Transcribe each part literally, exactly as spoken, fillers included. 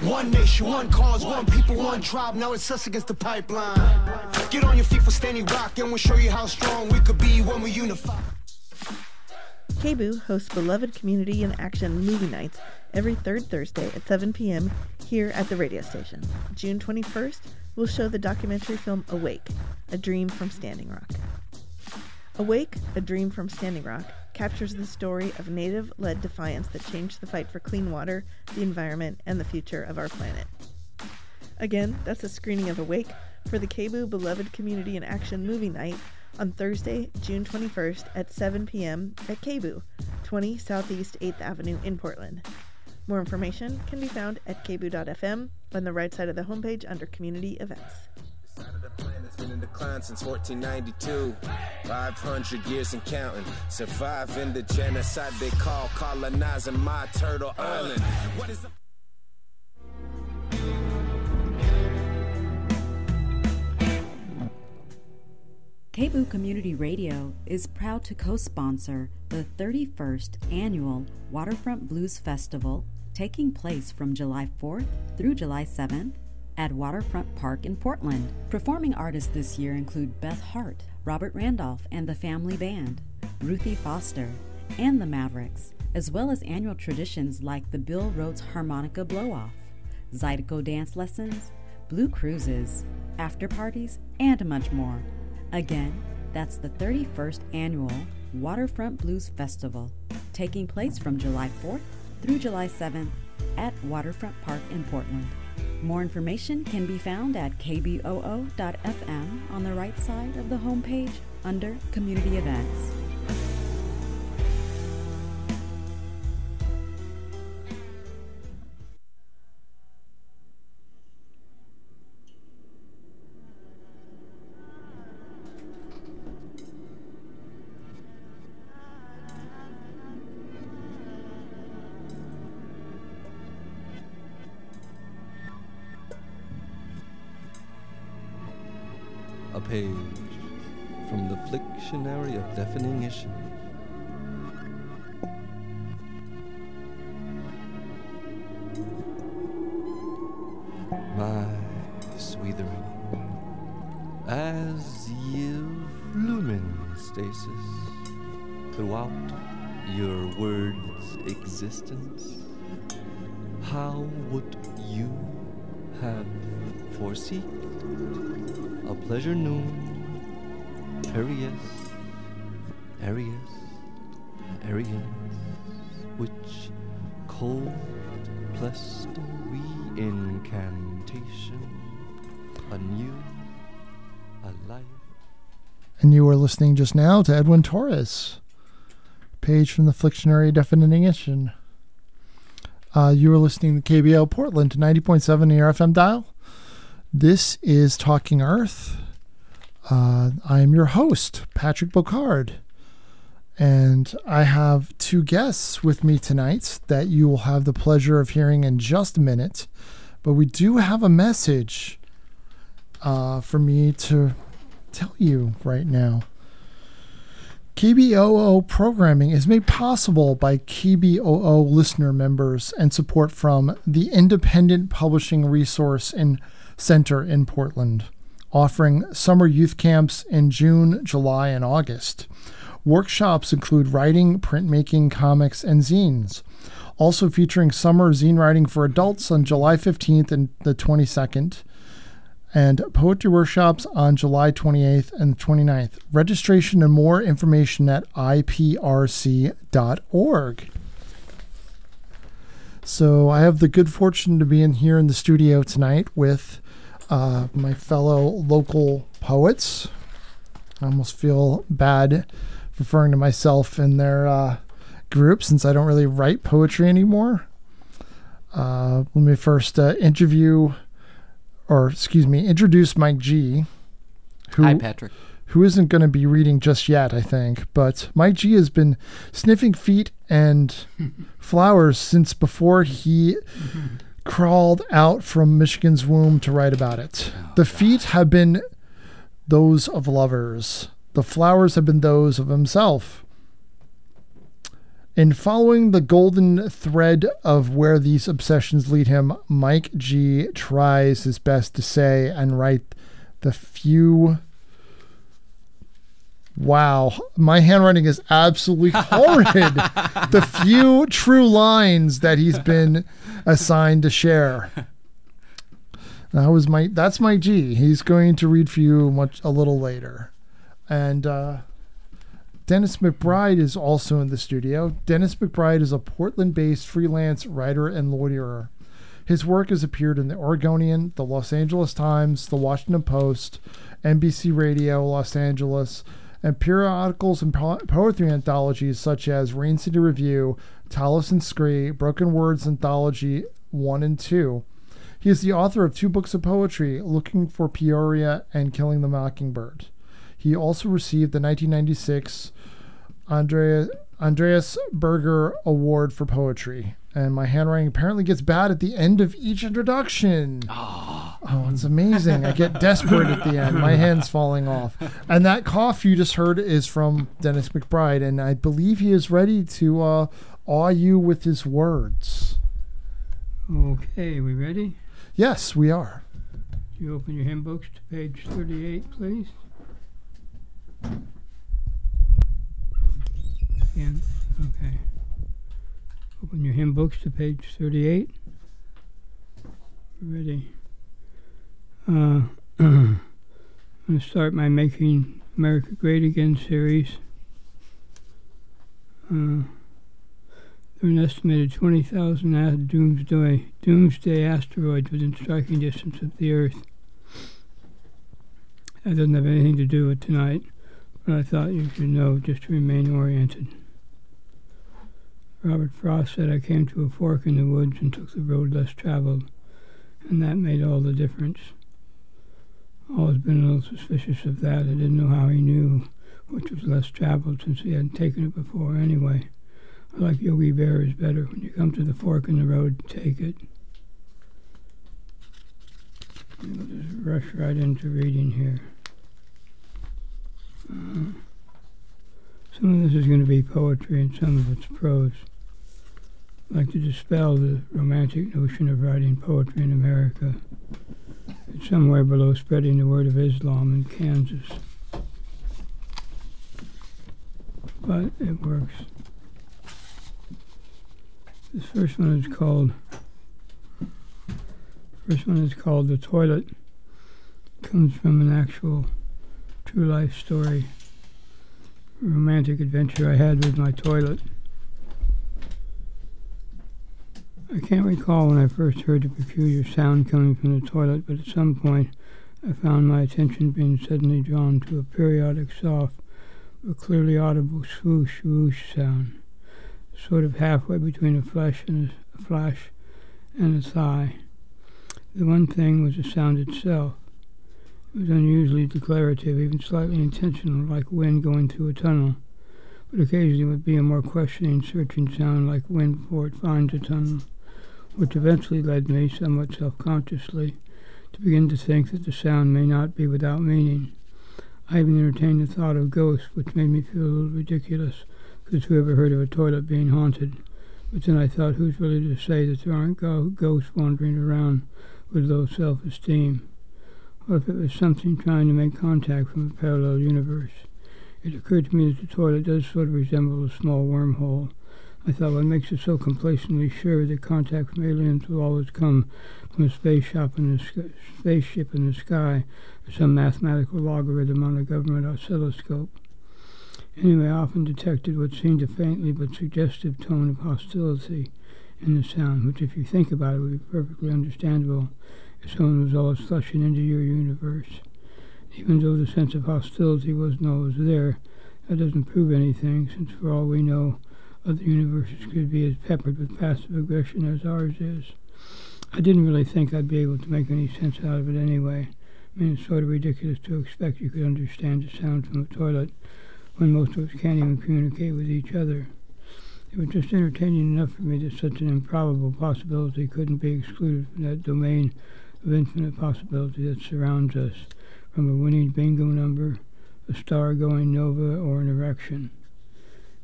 One nation, one cause, one people, one tribe. Now it's us against the pipeline. Get on your feet for Standing Rock, and we'll show you how strong we could be when we unify. K B O O hosts beloved community and action movie nights every third Thursday at seven p.m. here at the radio station. June twenty-first, we'll show the documentary film Awake, A Dream from Standing Rock. Awake, A Dream from Standing Rock captures the story of Native-led defiance that changed the fight for clean water, the environment, and the future of our planet. Again, that's a screening of Awake for the K B O O Beloved Community and Action Movie Night on Thursday, June twenty-first at seven p.m. at K B O O, twenty Southeast eighth Avenue in Portland. More information can be found at k b o dot f m on the right side of the homepage under Community Events. Side of the planet's been in decline since fourteen ninety-two. five hundred years and counting. Surviving the genocide they call colonizing my turtle island. What is the... K B O O Community Radio is proud to co-sponsor the thirty-first Annual Waterfront Blues Festival taking place from July fourth through July seventh at Waterfront Park in Portland. Performing artists this year include Beth Hart, Robert Randolph and the Family Band, Ruthie Foster, and the Mavericks, as well as annual traditions like the Bill Rhodes Harmonica Blow-Off, Zydeco dance lessons, blue cruises, after parties, and much more. Again, that's the thirty-first Annual Waterfront Blues Festival, taking place from July fourth through July seventh at Waterfront Park in Portland. More information can be found at k b o o dot f m on the right side of the homepage under Community Events. A page from the Flictionary of Definition. My sweetheart, as you lumen stasis throughout your word's existence, how would you have foreseen a pleasure noon, Arius, Arius, Arians, which cold plestory incantation, anew, a life. And you were listening just now to Edwin Torres, page from the Flictionary Definition. Uh, you were listening to K B L Portland to ninety point seven in your F M dial. This is Talking Earth. Uh, I am your host, Patrick Bocard. And I have two guests with me tonight that you will have the pleasure of hearing in just a minute. But we do have a message uh, for me to tell you right now. K B O O programming is made possible by K B O O listener members and support from the Independent Publishing Resource and Center in Portland, offering summer youth camps in June, July, and August. Workshops include writing, printmaking, comics, and zines. Also featuring summer zine writing for adults on July fifteenth and the twenty-second, and poetry workshops on July twenty-eighth and twenty-ninth. Registration and more information at i p r c dot org. So I have the good fortune to be in here in the studio tonight with uh, my fellow local poets. I almost feel bad referring to myself in their uh, group since I don't really write poetry anymore. Uh, let me first uh, interview, or excuse me, introduce Mike G. Who, Hi, Patrick. Who isn't going to be reading just yet, I think. But Mike G has been sniffing feet and flowers since before he crawled out from Michigan's womb to write about it. Oh, the God. Feet have been those of lovers. The flowers have been those of himself. In following the golden thread of where these obsessions lead him, Mike G tries his best to say and write the few... Wow, my handwriting is absolutely horrid. The few true lines that he's been assigned to share. That was my. That's Mike G. He's going to read for you much a little later, and uh, Dennis McBride is also in the studio. Dennis McBride is a Portland-based freelance writer and lawyer. His work has appeared in the Oregonian, the Los Angeles Times, the Washington Post, N B C Radio Los Angeles, and periodicals and po- poetry anthologies such as Rain City Review, Tallis and Scree, Broken Words Anthology one and two. He is the author of two books of poetry, Looking for Peoria and Killing the Mockingbird. He also received the nineteen ninety-six Andrea, Andreas Berger Award for Poetry. And my handwriting apparently gets bad at the end of each introduction. Oh, oh it's amazing. I get desperate at the end. My hand's falling off. And that cough you just heard is from Dennis McBride. And I believe he is ready to uh, awe you with his words. Okay, we ready? Yes, we are. You open your hymn books to page thirty-eight, please. Again, okay. Open your hymn books to page thirty-eight. Ready. Uh, I'm going to start my Making America Great Again series. Uh, there are an estimated twenty thousand a- doomsday, doomsday asteroids within striking distance of the Earth. That doesn't have anything to do with tonight, but I thought you should know just to remain oriented. Robert Frost said, I came to a fork in the woods and took the road less traveled, and that made all the difference. Always been a little suspicious of that. I didn't know how he knew which was less traveled since he hadn't taken it before anyway. I like Yogi Berra's better. When you come to the fork in the road, take it. We'll just rush right into reading here. Uh, some of this is going to be poetry and some of it's prose. I'd like to dispel the romantic notion of writing poetry in America. It's somewhere below spreading the word of Islam in Kansas. But it works. This first one is called First one is called The Toilet. It comes from an actual true life story, a romantic adventure I had with my toilet. I can't recall when I first heard the peculiar sound coming from the toilet, but at some point I found my attention being suddenly drawn to a periodic soft but clearly audible swoosh swoosh sound, sort of halfway between a flash and a, a flash and a sigh. The one thing was the sound itself. It was unusually declarative, even slightly intentional, like wind going through a tunnel, but occasionally would be a more questioning, searching sound like wind before it finds a tunnel, which eventually led me, somewhat self-consciously, to begin to think that the sound may not be without meaning. I even entertained the thought of ghosts, which made me feel a little ridiculous, because who ever heard of a toilet being haunted? But then I thought, who's really to say that there aren't go- ghosts wandering around with low self-esteem? What if it was something trying to make contact from a parallel universe? It occurred to me that the toilet does sort of resemble a small wormhole. I thought, what makes it so complacently sure that contact from aliens will always come from a spaceship in the, sky, spaceship in the sky, or some mathematical logarithm on a government oscilloscope? Anyway, I often detected what seemed a faintly but suggestive tone of hostility in the sound, which, if you think about it, would be perfectly understandable if someone was always flushing into your universe. Even though the sense of hostility wasn't always there, that doesn't prove anything, since for all we know, other universes could be as peppered with passive aggression as ours is. I didn't really think I'd be able to make any sense out of it anyway. I mean, it's sort of ridiculous to expect you could understand the sound from a toilet when most of us can't even communicate with each other. It was just entertaining enough for me that such an improbable possibility couldn't be excluded from that domain of infinite possibility that surrounds us, from a winning bingo number, a star going nova, or an erection.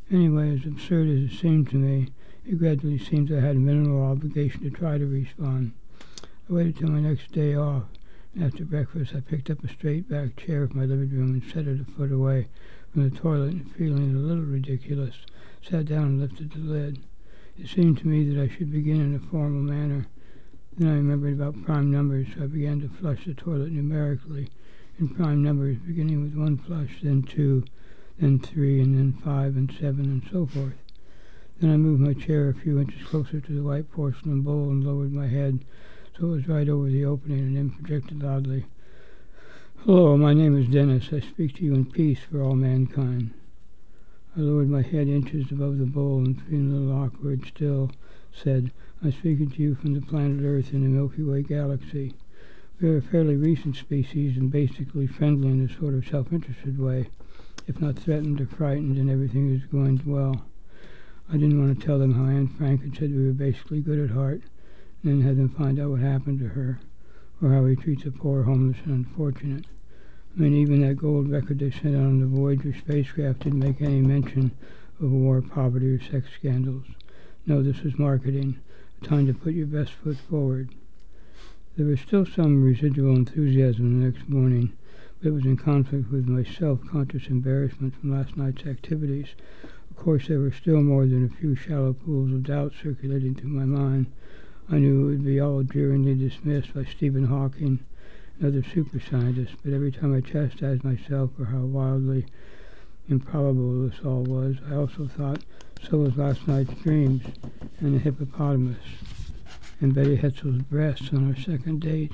Anyway, as absurd as it seemed to me, it gradually seemed I had a minimal obligation to try to respond. I waited till my next day off, and after breakfast I picked up a straight-back chair from my living room and set it a foot away from the toilet, and feeling a little ridiculous, sat down and lifted the lid. It seemed to me that I should begin in a formal manner. Then I remembered about prime numbers, so I began to flush the toilet numerically, in prime numbers, beginning with one flush, then two, then three, and then five, and seven, and so forth. Then I moved my chair a few inches closer to the white porcelain bowl and lowered my head so it was right over the opening, and then projected loudly, "Hello, my name is Dennis. I speak to you in peace for all mankind." I lowered my head inches above the bowl and, feeling a little awkward still, said, "I'm speaking to you from the planet Earth in the Milky Way galaxy. We are a fairly recent species and basically friendly in a sort of self-interested way, if not threatened or frightened, and everything is going well." I didn't want to tell them how Anne Frank had said we were basically good at heart, and then have them find out what happened to her, or how he treats the poor, homeless, and unfortunate. I mean, even that gold record they sent out on the Voyager spacecraft didn't make any mention of war, poverty, or sex scandals. No, this was marketing, a time to put your best foot forward. There was still some residual enthusiasm the next morning, but it was in conflict with my self-conscious embarrassment from last night's activities. Of course, there were still more than a few shallow pools of doubt circulating through my mind. I knew it would be all jeeringly dismissed by Stephen Hawking and other super scientists, but every time I chastised myself for how wildly improbable this all was, I also thought, so was last night's dreams, and the hippopotamus, and Betty Hetzel's breasts on our second date.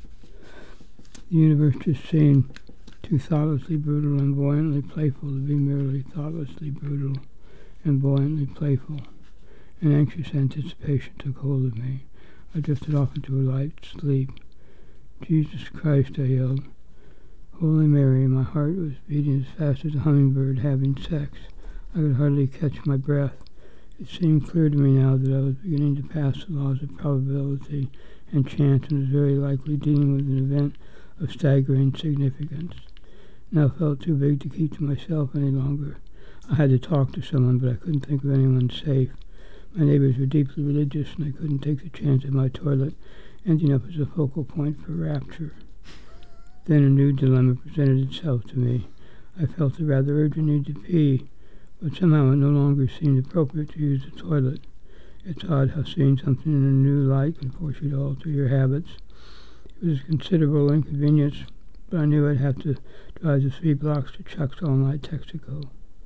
The universe just seemed too thoughtlessly brutal and buoyantly playful to be merely thoughtlessly brutal and buoyantly playful. An anxious anticipation took hold of me. I drifted off into a light sleep. "Jesus Christ," I yelled. Holy Mary, my heart was beating as fast as a hummingbird having sex. I could hardly catch my breath. It seemed clear to me now that I was beginning to pass the laws of probability and chance, and was very likely dealing with an event of staggering significance. Now felt too big to keep to myself any longer. I had to talk to someone, but I couldn't think of anyone safe. My neighbors were deeply religious, and I couldn't take the chance of my toilet ending up as a focal point for rapture. Then a new dilemma presented itself to me. I felt a rather urgent need to pee, but somehow it no longer seemed appropriate to use the toilet. It's odd how seeing something in a new light can force you to alter your habits. It was a considerable inconvenience, but I knew I'd have to drive the three blocks to Chuck's all-night Texaco.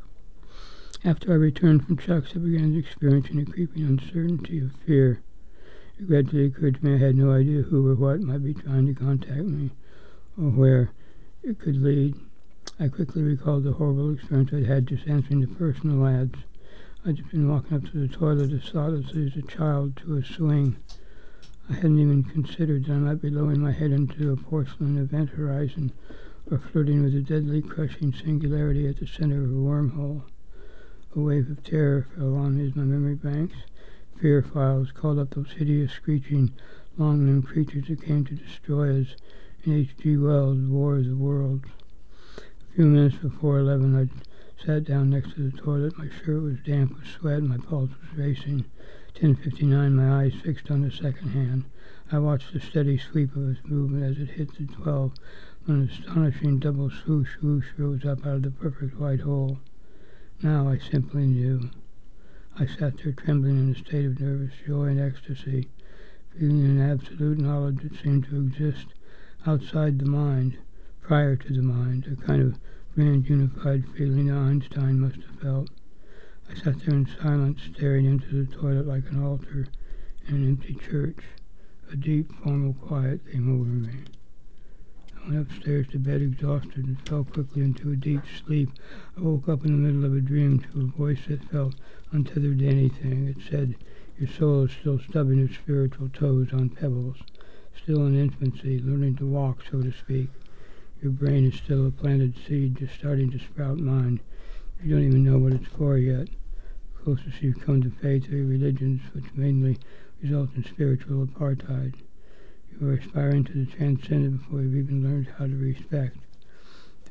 After I returned from Chuck's, I began experiencing a creeping uncertainty of fear. It gradually occurred to me I had no idea who or what might be trying to contact me, or where it could lead. I quickly recalled the horrible experience I'd had just answering the personal ads. I'd just been walking up to the toilet as thoughtlessly as a child to a swing. I hadn't even considered that I might be lowering my head into a porcelain event horizon, or flirting with a deadly crushing singularity at the center of a wormhole. A wave of terror fell on me as my memory banks, fear files, called up those hideous, screeching, long-limbed creatures that came to destroy us in H G Wells' War of the Worlds. A few minutes before eleven, I sat down next to the toilet. My shirt was damp with sweat, and my pulse was racing. ten fifty-nine, my eyes fixed on the second hand. I watched the steady sweep of its movement as it hit the twelve, when an astonishing double swoosh swoosh rose up out of the perfect white hole. Now I simply knew. I sat there trembling in a state of nervous joy and ecstasy, feeling an absolute knowledge that seemed to exist outside the mind, prior to the mind, a kind of grand unified feeling Einstein must have felt. I sat there in silence, staring into the toilet like an altar in an empty church. A deep, formal quiet came over me. I went upstairs to bed exhausted and fell quickly into a deep sleep. I woke up in the middle of a dream to a voice that felt untethered to anything. It said, "Your soul is still stubbing its spiritual toes on pebbles, still in infancy, learning to walk, so to speak. Your brain is still a planted seed, just starting to sprout mind. You don't even know what it's for yet. The closest you've come to faith are religions, which mainly result in spiritual apartheid. You are aspiring to the transcendent before you've even learned how to respect. The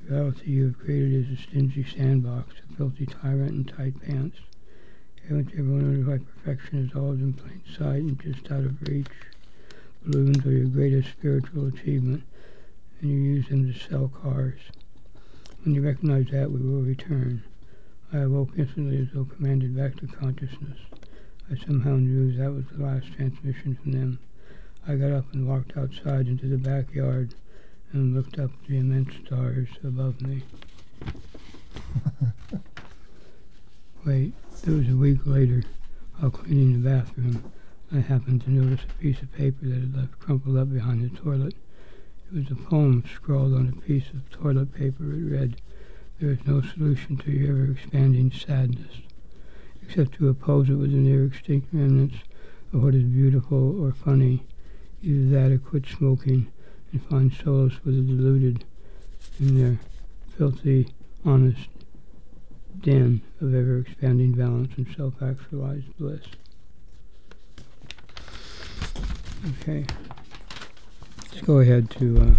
reality you have created is a stingy sandbox, a filthy tyrant in tight pants. Haven't you ever wondered why perfection is always in plain sight and just out of reach? Balloons are your greatest spiritual achievement, and you use them to sell cars. When you recognize that, we will return. I awoke instantly as though commanded back to consciousness. I somehow knew that was the last transmission from them. I got up and walked outside into the backyard and looked up at the immense stars above me. Wait, it was a week later, while cleaning the bathroom, I happened to notice a piece of paper that had left crumpled up behind the toilet. It was a poem scrawled on a piece of toilet paper. It read, "There is no solution to your ever-expanding sadness, except to oppose it with the near-extinct remnants of what is beautiful or funny. Either that or quit smoking and find solace with the deluded in their filthy, honest den of ever-expanding balance and self-actualized bliss." Okay. Let's go ahead to, uh,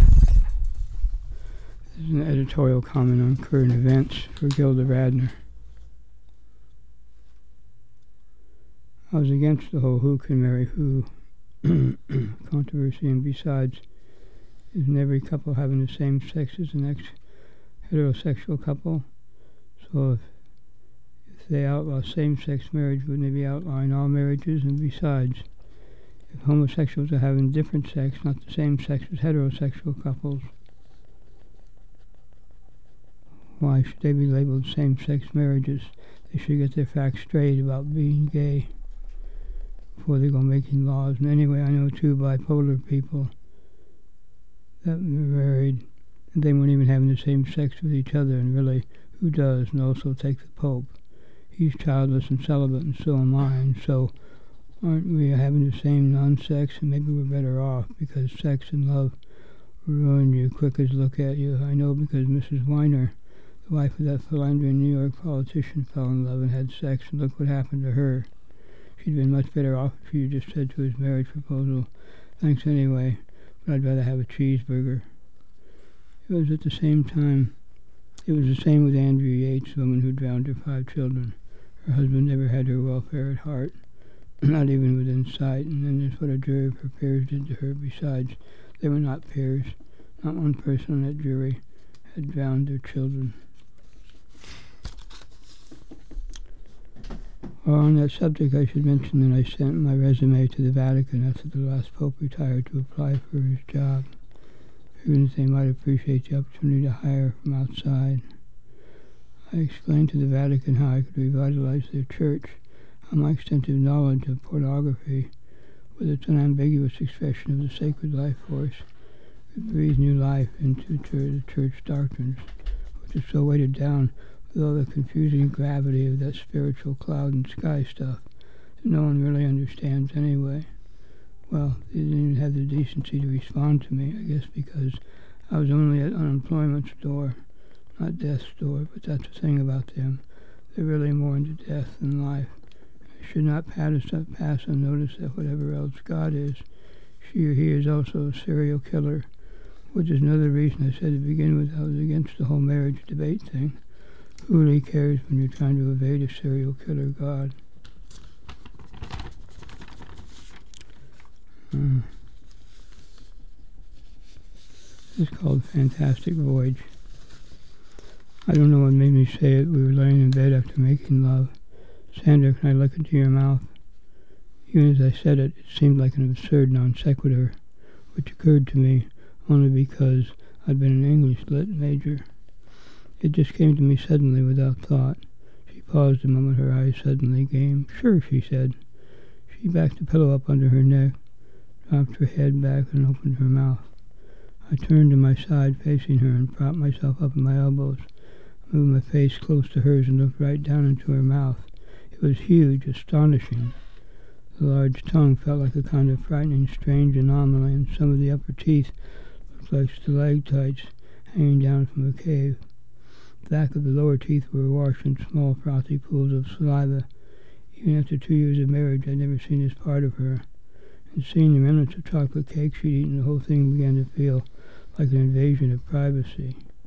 this is an editorial comment on current events for Gilda Radner. I was against the whole who can marry who controversy, and besides, isn't every couple having the same sex as the next heterosexual couple? So if, if they outlaw same-sex marriage, wouldn't they be outlawing all marriages? And besides, if homosexuals are having different sex, not the same sex as heterosexual couples, why should they be labeled same-sex marriages? They should get their facts straight about being gay before they go making laws. And anyway, I know two bipolar people that were married, and they weren't even having the same sex with each other, and really, who does? And also take the Pope. He's childless and celibate, and so am I, and so aren't we having the same non-sex? And maybe we're better off, because sex and love ruin you quick as look at you. I know, because Missus Weiner, the wife of that philandering New York politician, fell in love and had sex, and look what happened to her. She'd been much better off if you just said to his marriage proposal, "Thanks anyway, but I'd rather have a cheeseburger." It was at the same time, it was the same with Andrea Yates, the woman who drowned her five children. Her husband never had her welfare at heart, not even within sight, and then there's what a jury of her peers did to her. Besides, they were not peers. Not one person on that jury had drowned their children. Well, on that subject, I should mention that I sent my resume to the Vatican after the last Pope retired to apply for his job, figuring that they might appreciate the opportunity to hire from outside. I explained to the Vatican how I could revitalize their church, how my extensive knowledge of pornography, with its unambiguous expression of the sacred life force, could breathe new life into the church doctrines, which is so weighted down with all the confusing gravity of that spiritual cloud and sky stuff that no one really understands anyway. Well, they didn't even have the decency to respond to me, I guess because I was only at unemployment's door, not death's door, but that's the thing about them. They're really more into death than life. I should not pass, pass unnoticed that whatever else God is, she or he is also a serial killer, which is another reason I said to begin with I was against the whole marriage debate thing. Who really cares when you're trying to evade a serial killer God? Uh, it's called Fantastic Voyage. I don't know what made me say it. We were laying in bed after making love. "Sandra, can I look into your mouth?" Even as I said it, it seemed like an absurd non sequitur, which occurred to me only because I'd been an English lit major. It just came to me suddenly without thought. She paused a moment, her eyes suddenly game. "Sure," she said. She backed the pillow up under her neck, dropped her head back, and opened her mouth. I turned to my side, facing her, and propped myself up on my elbows, moved my face close to hers, and looked right down into her mouth. It was huge, astonishing. The large tongue felt like a kind of frightening, strange anomaly, and some of the upper teeth looked like stalactites hanging down from a cave. The back of the lower teeth were awash in small, frothy pools of saliva. Even after two years of marriage, I'd never seen this part of her. And seeing the remnants of chocolate cake she'd eaten, the whole thing began to feel like an invasion of privacy.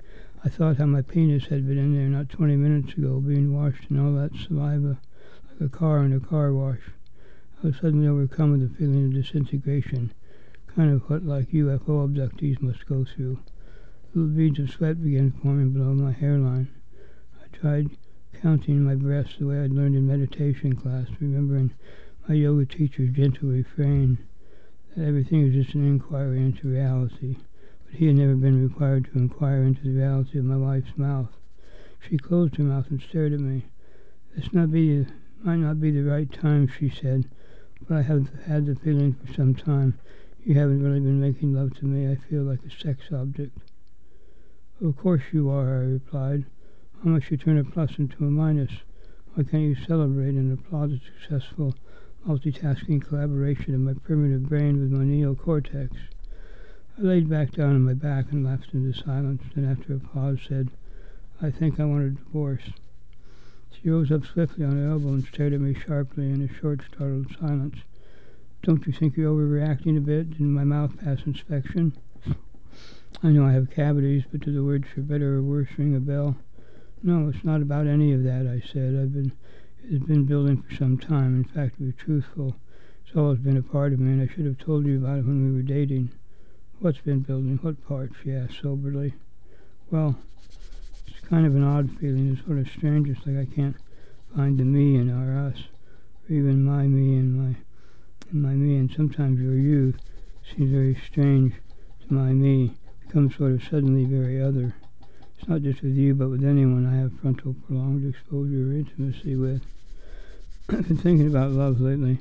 I thought how my penis had been in there not twenty minutes ago, being washed in all that saliva, like a car in a car wash. I was suddenly overcome with a feeling of disintegration, kind of what like U F O abductees must go through. Little beads of sweat began forming below my hairline. I tried counting my breaths the way I'd learned in meditation class, remembering my yoga teacher's gentle refrain that everything is just an inquiry into reality. But he had never been required to inquire into the reality of my wife's mouth. She closed her mouth and stared at me. This not be, might not be the right time, she said, but I have had the feeling for some time. You haven't really been making love to me. I feel like a sex object. Of course you are, I replied. How much you turn a plus into a minus? Why can't you celebrate and applaud the successful multitasking collaboration of my primitive brain with my neocortex? I laid back down on my back and lapsed into silence, then after a pause said, I think I want a divorce. She rose up swiftly on her elbow and stared at me sharply in a short, startled silence. Don't you think you're overreacting a bit? Didn't my mouth pass inspection? I know I have cavities, but do the words for better or worse ring a bell? No, it's not about any of that, I said. I've been, it's been building for some time. In fact, to be truthful, it's always been a part of me, and I should have told you about it when we were dating. What's been building? What part? She asked soberly. Well, it's kind of an odd feeling. It's sort of strange. It's like I can't find the me in our us, or even my me and my, and my me. And sometimes your you seems very strange to my me, becomes sort of suddenly very other. It's not just with you, but with anyone I have frontal prolonged exposure or intimacy with. I've been thinking about love lately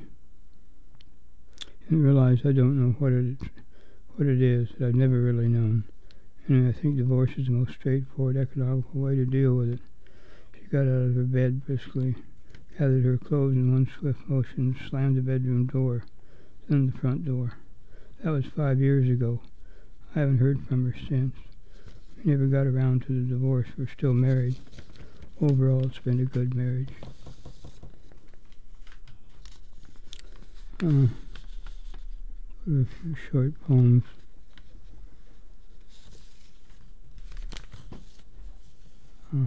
and realized I don't know what it what it is that I've never really known. And I think divorce is the most straightforward, economical way to deal with it. She got out of her bed briskly, gathered her clothes in one swift motion, and slammed the bedroom door, then the front door. That was five years ago. I haven't heard from her since. We never got around to the divorce. We're still married. Overall, it's been a good marriage. Uh, for a few short poems. Uh,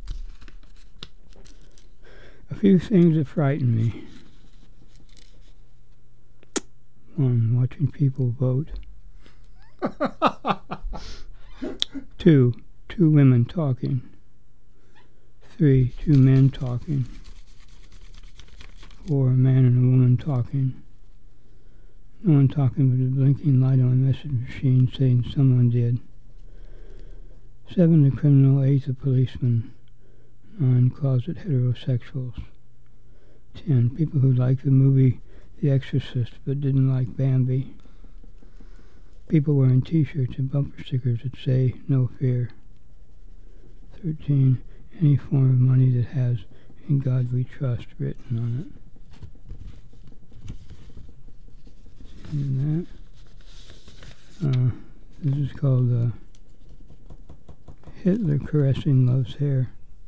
a few things that frighten me. One, watching people vote. Two, two women talking. Three, two men talking. Four, a man and a woman talking. No one talking but a blinking light on a message machine saying someone did. Seven, a criminal. Eight, a policeman. Nine, closet heterosexuals. Ten, people who liked the movie The Exorcist but didn't like Bambi. People wearing t-shirts and bumper stickers that say, no fear. Thirteen, any form of money that has, in God we trust, written on it. And that, uh, this is called uh, Hitler Caressing Love's Hair.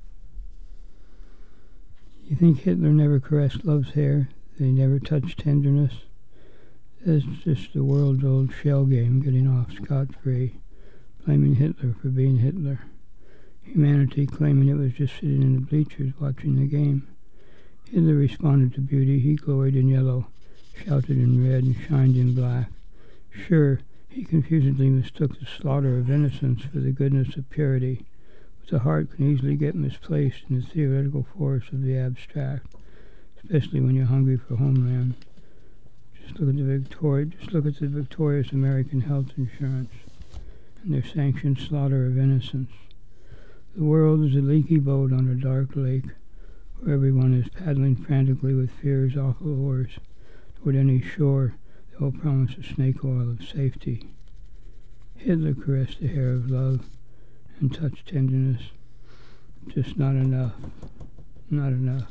You think Hitler never caressed love's hair? That he never touched tenderness? That's just the world's old shell game getting off scot-free, blaming Hitler for being Hitler. Humanity claiming it was just sitting in the bleachers watching the game. Hitler responded to beauty. He gloried in yellow, shouted in red, and shined in black. Sure, he confusedly mistook the slaughter of innocence for the goodness of purity, but the heart can easily get misplaced in the theoretical forest of the abstract, especially when you're hungry for homeland. Just look at the Victoria, just look at the victorious American health insurance and their sanctioned slaughter of innocence. The world is a leaky boat on a dark lake, where everyone is paddling frantically with fear's awful oars toward any shore that will promise a snake oil of safety. Hitler caressed the hair of love and touched tenderness. Just not enough. Not enough.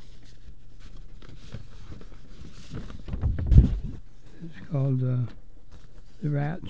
It's called uh, The Rats.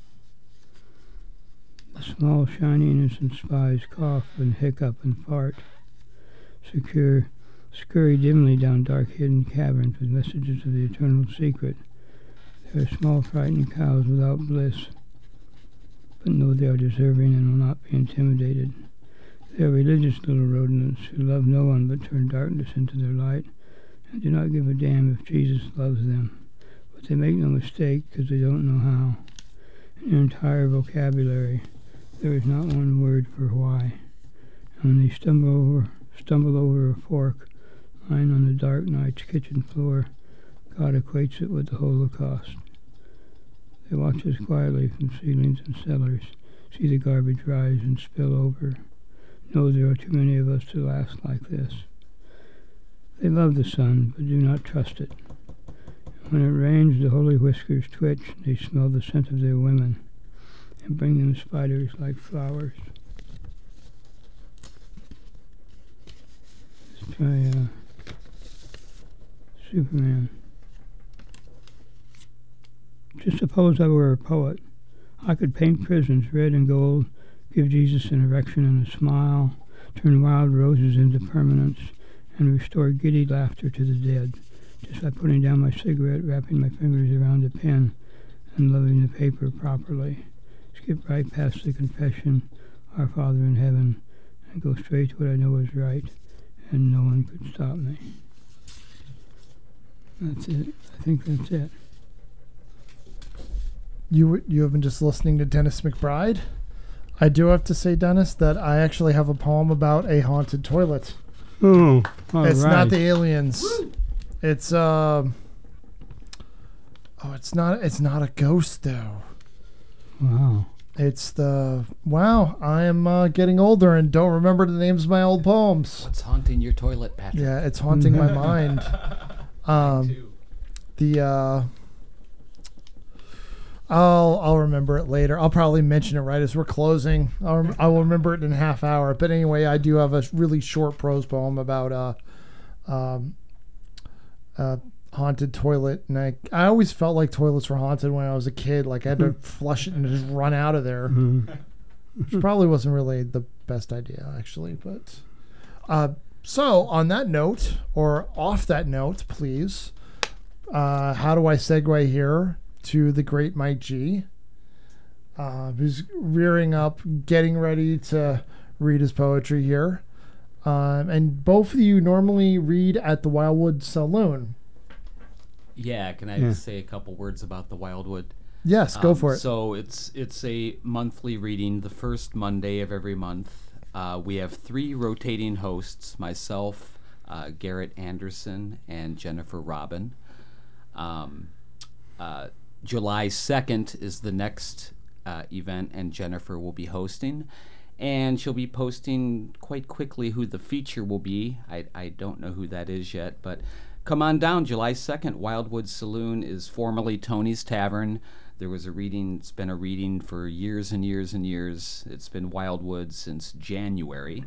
The small, shiny, innocent spies cough and hiccup and fart. Secure, scurry dimly down dark, hidden caverns with messages of the eternal secret. There are small, frightened cows without bliss. but know they are deserving and will not be intimidated. They are religious little rodents who love no one but turn darkness into their light and do not give a damn if Jesus loves them. But they make no mistake because they don't know how. In their entire vocabulary, there is not one word for why. And when they stumble over, stumble over a fork lying on the dark night's kitchen floor, God equates it with the Holocaust. They watch us quietly from ceilings and cellars, see the garbage rise and spill over, know there are too many of us to last like this. They love the sun, but do not trust it. When it rains, the holy whiskers twitch, they smell the scent of their women, and bring them spiders like flowers. Let's try uh, Superman. Just suppose I were a poet. I could paint prisons red and gold, give Jesus an erection and a smile, turn wild roses into permanence, and restore giddy laughter to the dead, just by putting down my cigarette, wrapping my fingers around a pen, and loving the paper properly. Skip right past the confession, Our Father in Heaven, and go straight to what I know is right, and no one could stop me. That's it. I think that's it. You you have been just listening to Dennis McBride. I do have to say, Dennis, that I actually have a poem about a haunted toilet. Oh, all it's right. not the aliens. Woo! It's um. Oh, it's not. It's not a ghost though. Wow. It's the wow. I am uh, getting older and don't remember the names of my old poems. What's haunting your toilet, Patrick? Yeah, it's haunting my mind. Um, the uh. I'll I'll remember it later. I'll probably mention it right as we're closing. I'll rem- I will remember it in a half hour. But anyway, I do have a really short prose poem about uh, um, uh, haunted toilet, and I I always felt like toilets were haunted when I was a kid. Like I had to flush it and just run out of there, Mm-hmm. which probably wasn't really the best idea actually. But uh, so on that note, or off that note, please, uh, how do I segue here to the great Mike G, uh, who's rearing up, getting ready to read his poetry here. Um, and both of you normally read at the Wildwood Saloon. Yeah, can I Yeah. say a couple words about the Wildwood? Yes, go Um, for it. So it's it's a monthly reading, the first Monday of every month. Uh, we have three rotating hosts, myself, uh, Garrett Anderson, and Jennifer Robin. Um, uh, July second is the next uh, event, and Jennifer will be hosting. And she'll be posting quite quickly who the feature will be. I, I don't know who that is yet, but come on down, July second. Wildwood Saloon is formerly Tony's Tavern. There was a reading, it's been a reading for years and years and years. It's been Wildwood since January.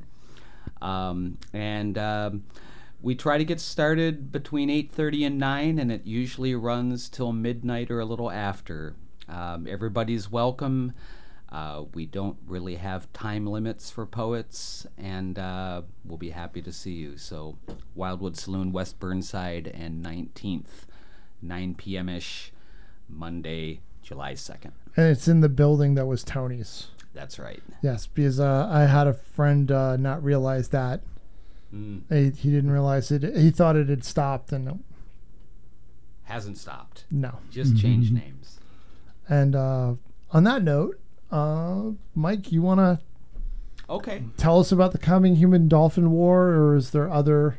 Um, and um, we try to get started between eight thirty and nine, and it usually runs till midnight or a little after. Um, everybody's welcome. Uh, we don't really have time limits for poets, and uh, we'll be happy to see you. So Wildwood Saloon, West Burnside, and nineteenth, nine p.m.-ish, Monday, July second. And it's in the building that was Tony's. That's right. Yes, because uh, I had a friend uh, not realize that. Mm. He, he didn't realize it. He thought it had stopped, and Hasn't stopped. no. Just changed names. And uh, on that note, uh, Mike, you want to Okay. tell us about the coming human dolphin war, or is there other?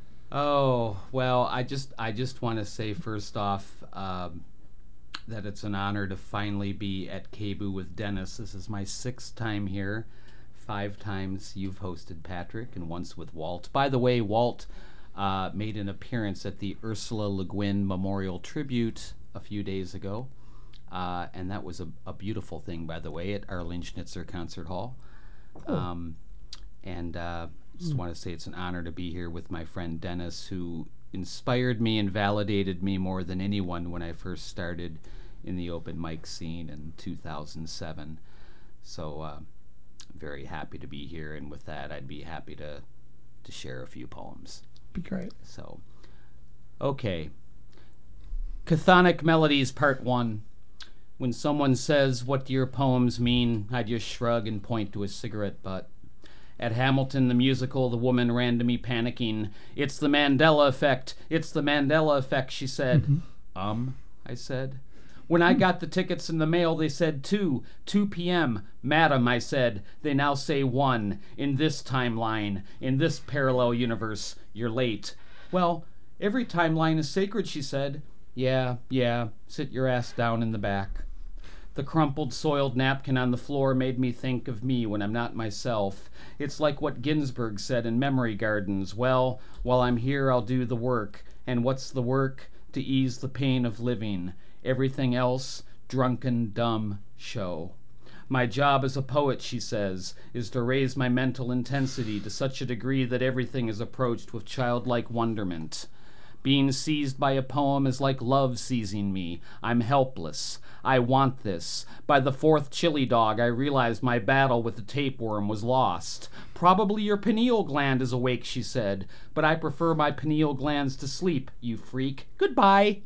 Oh, well, I just I just want to say first off um, that it's an honor to finally be at K B U with Dennis. This is my sixth time here. Five times you've hosted, Patrick, and once with Walt. By the way, Walt uh, made an appearance at the Ursula Le Guin Memorial Tribute a few days ago, uh, and that was a, a beautiful thing, by the way, at Arlene Schnitzer Concert Hall. Cool. Um, and uh, just want to say it's an honor to be here with my friend Dennis, who inspired me and validated me more than anyone when I first started in the open mic scene in two thousand seven. So uh, very happy to be here, and with that, I'd be happy to to share a few poems. Be great. So, okay. Chthonic Melodies, Part one. When someone says, what do your poems mean, I just shrug and point to a cigarette butt. At Hamilton, the musical, the woman ran to me panicking. It's the Mandela effect. It's the Mandela effect, she said. Mm-hmm. Um, I said. When I got the tickets in the mail, they said two, two p.m. Madam, I said, they now say one. In this timeline, in this parallel universe, you're late. Well, every timeline is sacred, she said. Yeah, yeah, sit your ass down in the back. The crumpled, soiled napkin on the floor made me think of me when I'm not myself. It's like what Ginsberg said in Memory Gardens. Well, while I'm here, I'll do the work. And what's the work? To ease the pain of living. Everything else, drunken, dumb show. My job as a poet, she says, is to raise my mental intensity to such a degree that everything is approached with childlike wonderment. Being seized by a poem is like love seizing me. I'm helpless. I want this. By the fourth chili dog, I realized my battle with the tapeworm was lost. Probably your pineal gland is awake, she said, but I prefer my pineal glands to sleep, you freak. Goodbye.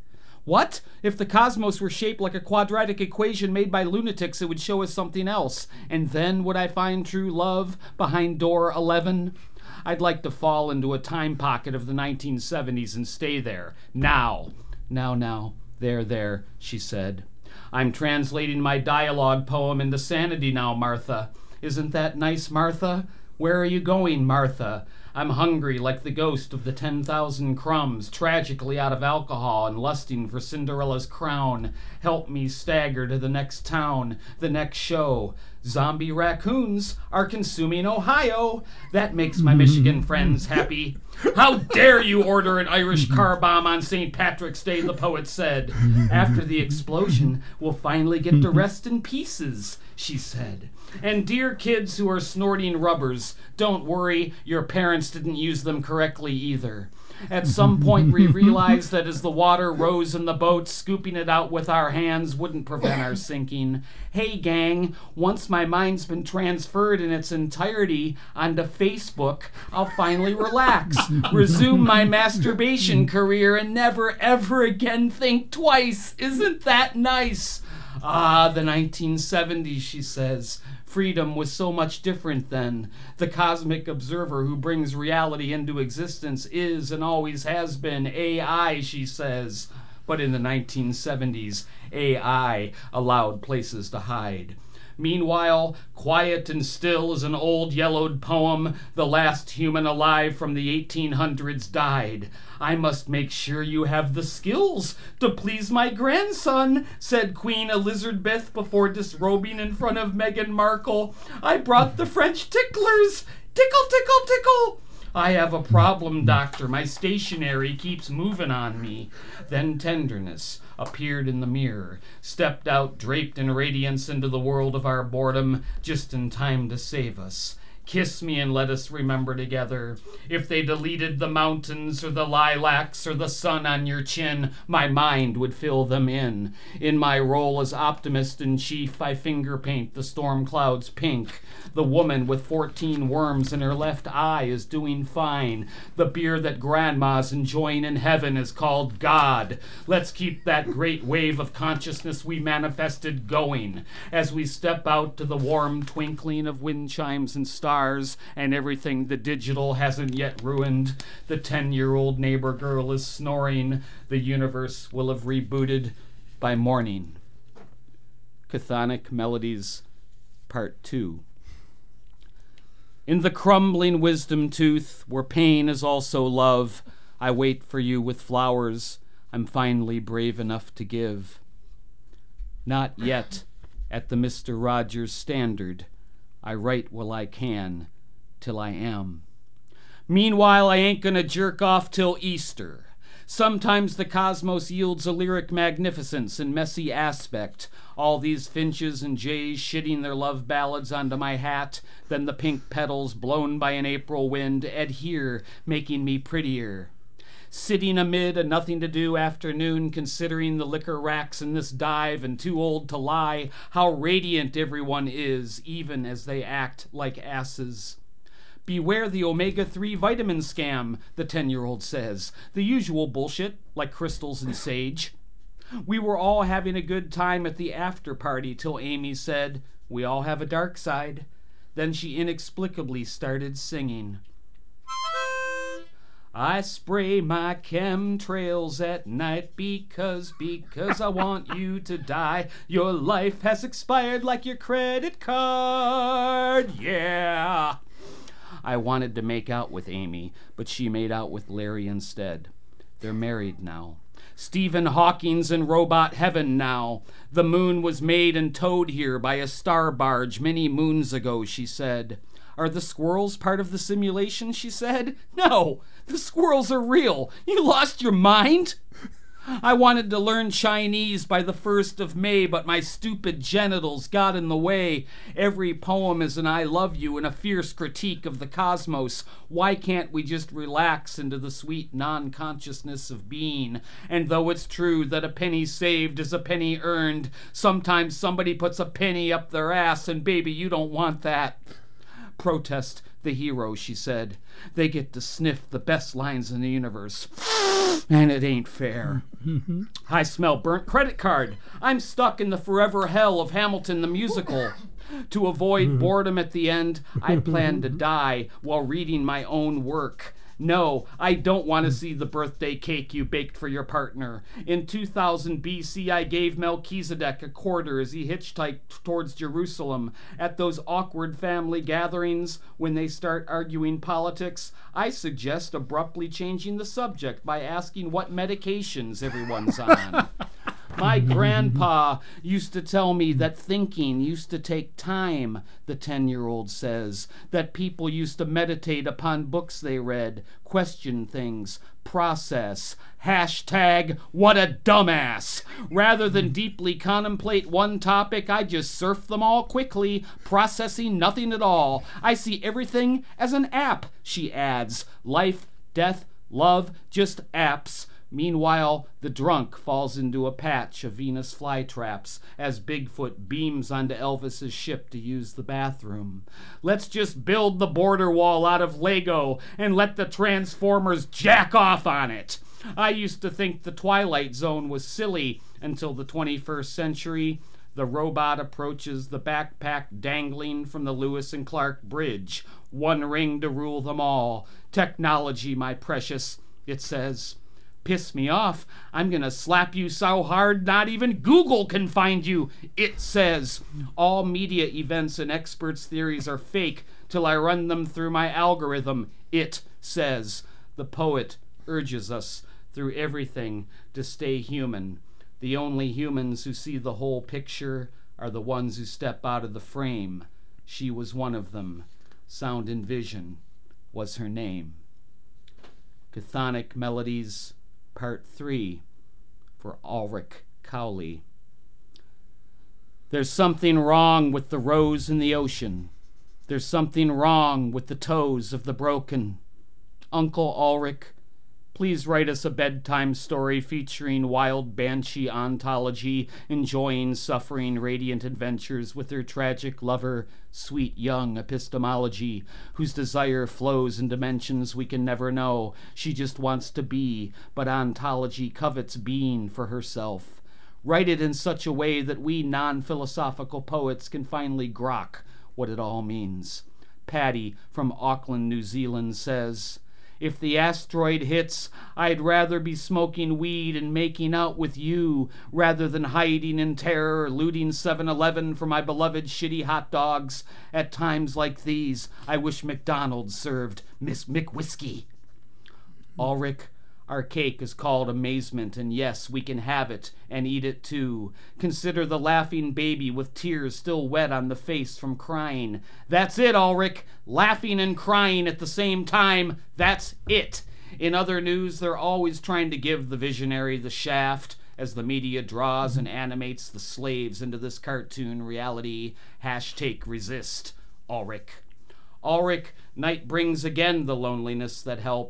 What? If the cosmos were shaped like a quadratic equation made by lunatics, it would show us something else. And then would I find true love behind door eleven? I'd like to fall into a time pocket of the nineteen seventies and stay there. Now. Now, now. There, there, she said. I'm translating my dialogue poem into sanity now, Martha. Isn't that nice, Martha? Where are you going, Martha? I'm hungry like the ghost of the ten thousand crumbs, tragically out of alcohol and lusting for Cinderella's crown. Help me stagger to the next town, the next show. Zombie raccoons are consuming Ohio. That makes my Michigan friends happy. How dare you order an Irish car bomb on Saint Patrick's Day, the poet said. After the explosion, we'll finally get to rest in pieces, she said. And dear kids who are snorting rubbers, don't worry, your parents didn't use them correctly either. At some point we realized that as the water rose in the boat, scooping it out with our hands wouldn't prevent our sinking. Hey gang, once my mind's been transferred in its entirety onto Facebook, I'll finally relax, resume my masturbation career, and never ever again think twice. Isn't that nice? Ah, the nineteen seventies, she says. Freedom was so much different then. The cosmic observer who brings reality into existence is and always has been A I, she says. But in the nineteen seventies, A I allowed places to hide. Meanwhile, quiet and still as an old yellowed poem, the last human alive from the eighteen hundreds died. I must make sure you have the skills to please my grandson, said Queen Elizabeth before disrobing in front of Meghan Markle. I brought the French ticklers. Tickle, tickle, tickle. I have a problem, doctor. My stationery keeps moving on me. Then tenderness appeared in the mirror, stepped out draped in radiance into the world of our boredom, just in time to save us. Kiss me and let us remember together. If they deleted the mountains or the lilacs or the sun on your chin, my mind would fill them in. In my role as optimist in chief, I finger paint the storm clouds pink. The woman with fourteen worms in her left eye is doing fine. The beer that grandma's enjoying in heaven is called God. Let's keep that great wave of consciousness we manifested going as we step out to the warm twinkling of wind chimes and stars and everything the digital hasn't yet ruined. The ten-year-old neighbor girl is snoring. The universe will have rebooted by morning. Chthonic Melodies, Part two. In the crumbling wisdom tooth, where pain is also love, I wait for you with flowers I'm finally brave enough to give. Not yet at the Mister Rogers standard. I write while I can, till I am. Meanwhile, I ain't gonna jerk off till Easter. Sometimes the cosmos yields a lyric magnificence and messy aspect. All these finches and jays shitting their love ballads onto my hat, then the pink petals blown by an April wind adhere, making me prettier. Sitting amid a nothing-to-do afternoon, considering the liquor racks in this dive and too old to lie, how radiant everyone is, even as they act like asses. Beware the omega three vitamin scam, the ten-year-old says. The usual bullshit, like crystals and sage. We were all having a good time at the after party till Amy said, "We all have a dark side." Then she inexplicably started singing. I spray my chemtrails at night because, because I want you to die. Your life has expired like your credit card, yeah. I wanted to make out with Amy, but she made out with Larry instead. They're married now. Stephen Hawking's in robot heaven now. The moon was made and towed here by a star barge many moons ago, she said. Are the squirrels part of the simulation, she said? No, the squirrels are real. You lost your mind? I wanted to learn Chinese by the first of May, but my stupid genitals got in the way. Every poem is an I love you and a fierce critique of the cosmos. Why can't we just relax into the sweet non-consciousness of being? And though it's true that a penny saved is a penny earned, sometimes somebody puts a penny up their ass, and baby, you don't want that. Protest the hero, she said. They get to sniff the best lines in the universe. And it ain't fair. I smell burnt credit card. I'm stuck in the forever hell of Hamilton the musical. To avoid boredom at the end, I plan to die while reading my own work. No, I don't want to see the birthday cake you baked for your partner. In two thousand B C, I gave Melchizedek a quarter as he hitchhiked towards Jerusalem. At those awkward family gatherings, when they start arguing politics, I suggest abruptly changing the subject by asking what medications everyone's on. My grandpa used to tell me that thinking used to take time, the ten-year-old says, that people used to meditate upon books they read, question things, process, hashtag, what a dumbass. Rather than deeply contemplate one topic, I just surf them all quickly, processing nothing at all. I see everything as an app, she adds. Life, death, love, just apps. Meanwhile, the drunk falls into a patch of Venus flytraps as Bigfoot beams onto Elvis's ship to use the bathroom. Let's just build the border wall out of Lego and let the Transformers jack off on it. I used to think the Twilight Zone was silly until the twenty-first century. The robot approaches the backpack dangling from the Lewis and Clark Bridge. One ring to rule them all. Technology, my precious, it says. Piss me off. I'm gonna slap you so hard not even Google can find you, it says. All media events and experts' theories are fake till I run them through my algorithm, it says. The poet urges us through everything to stay human. The only humans who see the whole picture are the ones who step out of the frame. She was one of them. Sound and Vision was her name. Chthonic Melodies, Part three, for Ulrich Cowley. There's something wrong with the rose in the ocean. There's something wrong with the toes of the broken. Uncle Ulrich, please write us a bedtime story featuring wild banshee ontology, enjoying suffering radiant adventures with her tragic lover, sweet young epistemology, whose desire flows in dimensions we can never know. She just wants to be, but ontology covets being for herself. Write it in such a way that we non-philosophical poets can finally grok what it all means. Patty from Auckland, New Zealand says, if the asteroid hits, I'd rather be smoking weed and making out with you rather than hiding in terror, looting seven eleven for my beloved shitty hot dogs. At times like these, I wish McDonald's served Miss McWhiskey. Ulrich, our cake is called amazement, and yes, we can have it and eat it too. Consider the laughing baby with tears still wet on the face from crying. That's it, Ulrich. Laughing and crying at the same time. That's it. In other news, they're always trying to give the visionary the shaft as the media draws and animates the slaves into this cartoon reality. Hashtag resist, Ulrich. Ulrich, night brings again the loneliness that helps.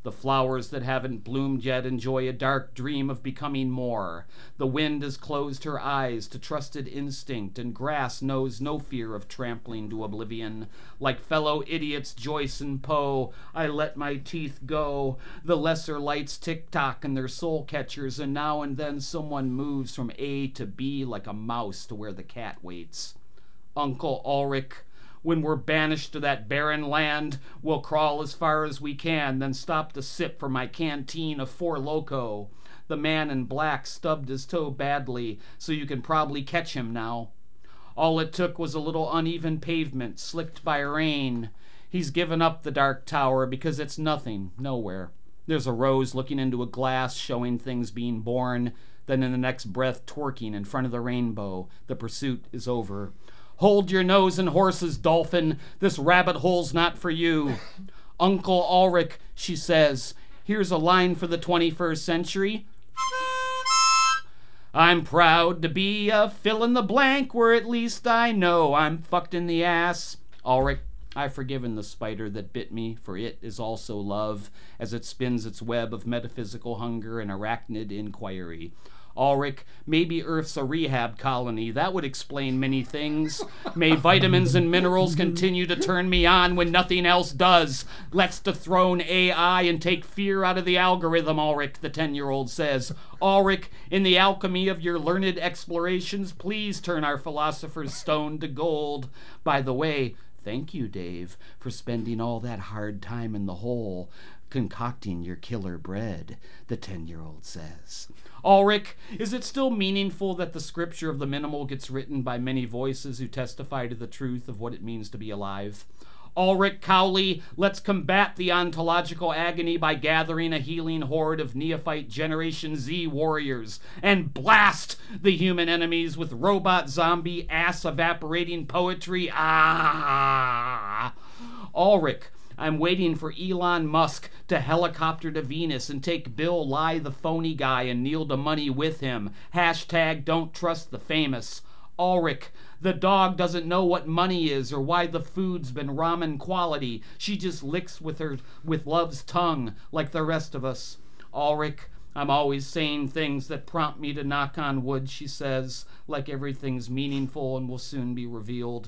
The flowers that haven't bloomed yet enjoy a dark dream of becoming more. The wind has closed her eyes to trusted instinct, and grass knows no fear of trampling to oblivion. Like fellow idiots Joyce and Poe, I let my teeth go. The lesser lights tick-tock in their soul catchers, and now and then someone moves from A to B like a mouse to where the cat waits. Uncle Ulrich, when we're banished to that barren land, we'll crawl as far as we can, then stop to sip from my canteen of Four Loko. The man in black stubbed his toe badly, so you can probably catch him now. All it took was a little uneven pavement, slicked by rain. He's given up the Dark Tower because it's nothing, nowhere. There's a rose looking into a glass, showing things being born, then in the next breath twerking in front of the rainbow. The pursuit is over. Hold your nose and horses, dolphin. This rabbit hole's not for you. Uncle Ulrich, she says, here's a line for the twenty-first century. I'm proud to be a fill-in-the-blank where at least I know I'm fucked in the ass. Ulrich, I've forgiven the spider that bit me, for it is also love, as it spins its web of metaphysical hunger and arachnid inquiry. Ulrich, maybe Earth's a rehab colony. That would explain many things. May vitamins and minerals continue to turn me on when nothing else does. Let's dethrone A I and take fear out of the algorithm, Ulrich, the ten-year-old says. Ulrich, in the alchemy of your learned explorations, please turn our philosopher's stone to gold. By the way, thank you, Dave, for spending all that hard time in the hole concocting your killer bread, the ten-year-old says. Ulrich, is it still meaningful that the scripture of the minimal gets written by many voices who testify to the truth of what it means to be alive? Ulrich Cowley, let's combat the ontological agony by gathering a healing horde of neophyte Generation Z warriors and blast the human enemies with robot zombie ass evaporating poetry. Ah! Ulrich, I'm waiting for Elon Musk to helicopter to Venus and take Bill Nye the phony guy and Neil to money with him. Hashtag don't trust the famous. Ulrich, the dog doesn't know what money is or why the food's been ramen quality. She just licks with her with love's tongue like the rest of us. Ulrich, I'm always saying things that prompt me to knock on wood, she says, like everything's meaningful and will soon be revealed.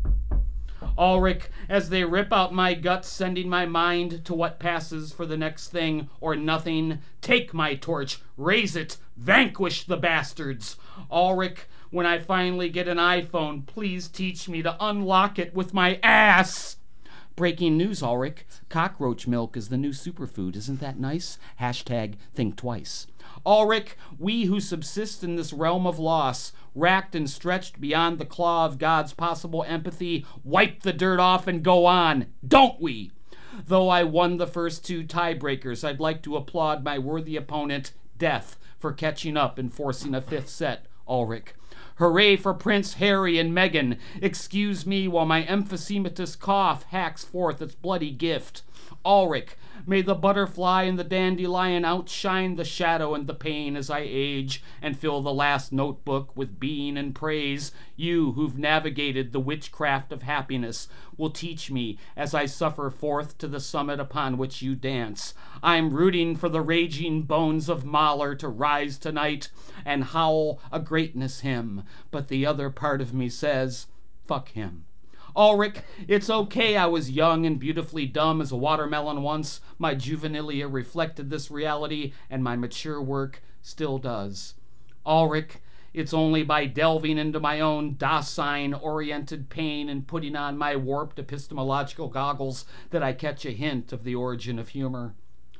Ulrich, as they rip out my guts, sending my mind to what passes for the next thing or nothing, take my torch, raise it, vanquish the bastards. Ulrich, when I finally get an iPhone, please teach me to unlock it with my ass. Breaking news, Ulrich. Cockroach milk is the new superfood. Isn't that nice? Hashtag think twice. Ulrich, we who subsist in this realm of loss, racked and stretched beyond the claw of God's possible empathy, wipe the dirt off and go on, don't we? Though I won the first two tiebreakers, I'd like to applaud my worthy opponent, Death, for catching up and forcing a fifth set, Ulrich. Hooray for Prince Harry and Meghan. Excuse me while my emphysematous cough hacks forth its bloody gift. Ulrich, may the butterfly and the dandelion outshine the shadow and the pain as I age and fill the last notebook with being and praise. You who've navigated the witchcraft of happiness will teach me as I suffer forth to the summit upon which you dance. I'm rooting for the raging bones of Mahler to rise tonight and howl a greatness hymn, but the other part of me says, fuck him. Ulrich, it's okay I was young and beautifully dumb as a watermelon once. My juvenilia reflected this reality, and my mature work still does. Ulrich, it's only by delving into my own Dasein-oriented pain and putting on my warped epistemological goggles that I catch a hint of the origin of humor.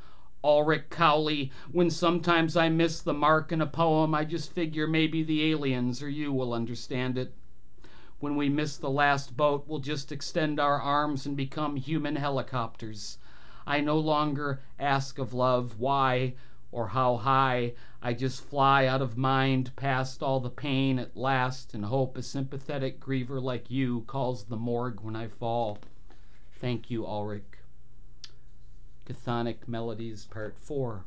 Ulrich Cowley, when sometimes I miss the mark in a poem, I just figure maybe the aliens or you will understand it. When we miss the last boat, we'll just extend our arms and become human helicopters. I no longer ask of love why or how high. I just fly out of mind past all the pain at last and hope a sympathetic griever like you calls the morgue when I fall. Thank you, Ulrich. Chthonic Melodies, Part four.